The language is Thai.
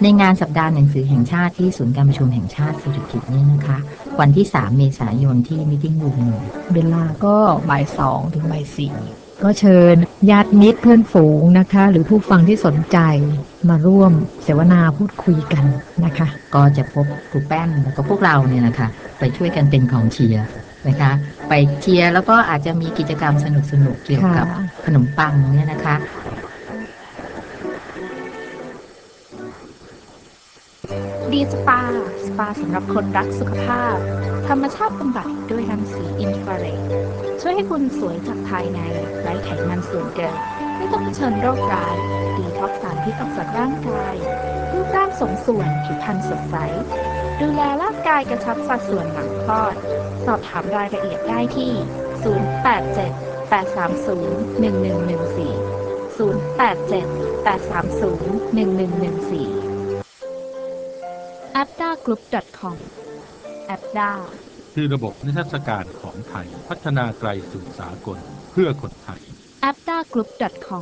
ในงานสัปดาห์หนังสือแห่งชาติที่ศูนย์การประชุมแห่งชาติสิริกิติ์เนี่ยนะคะวันที่3 เมษายนที่มิ팅รูมเวลาก็บ่าย 2ถึงบ่าย 4ก็เชิญญาติมิตรเพื่อนฝูงนะคะหรือผู้ฟังที่สนใจมาร่วมเสวนาพูดคุยกันนะคะก็จะพบครูแป้นแล้วก็พวกเราเนี่ยนะคะไปช่วยกันเป็นกองเชียร์นะคะไปเชียร์แล้วก็อาจจะมีกิจกรรมสนุกๆเกี่ยวกับขนมปังเนี่ยนะคะดีสปาสำหรับคนรักสุขภาพธรรมชาติบำบัดด้วยรังสีอินฟราเรดช่วยให้คุณสวยจากภายในไร้ไขมันส่วนเกินไม่ต้องเผชิญโรคร้ายดีท็อกซ์สารพิษออกจากร่างกายรูปร่างสมส่วนผิวพรรณสดใสดูแลร่างกายกระชับสัดส่วนหลังคลอดสอบถามรายละเอียดได้ที่0878301114 apdagroup.com แอปดาคือระบบนิทรรศการของไทยพัฒนาไกลสู่สากลเพื่อคนไทย apdagroup.com